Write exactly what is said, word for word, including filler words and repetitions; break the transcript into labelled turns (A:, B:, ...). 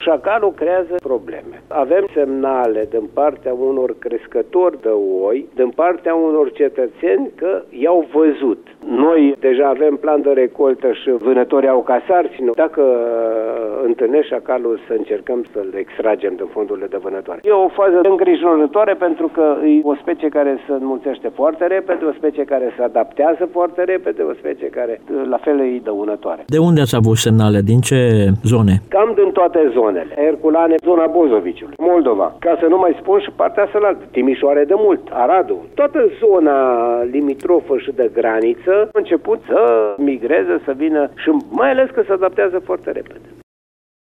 A: șacalul creează probleme. Avem semnale din partea unor crescători de oi, din partea unor cetățeni că i-au văzut. Noi deja avem plan de recoltă și vânătorii au ca sarcină. Dacă întâlnești șacalul, să încercăm să-l extragem din fondurile de vânătoare. E o fază îngrijorătoare pentru că e o specie care se înmulțește foarte repede, o specie care se adaptează foarte repede, o specie care la fel e dăunătoare.
B: De unde ați avut semnale? Din ce zone?
A: Cam din toate zonele. Herculane, zona Bozoviciului, Moldova, ca să nu mai spun și partea cealaltă, Timișoara de mult, Aradul. Toată zona limitrofă și de graniță a început să migreze, să vină și mai ales că se adaptează foarte repede.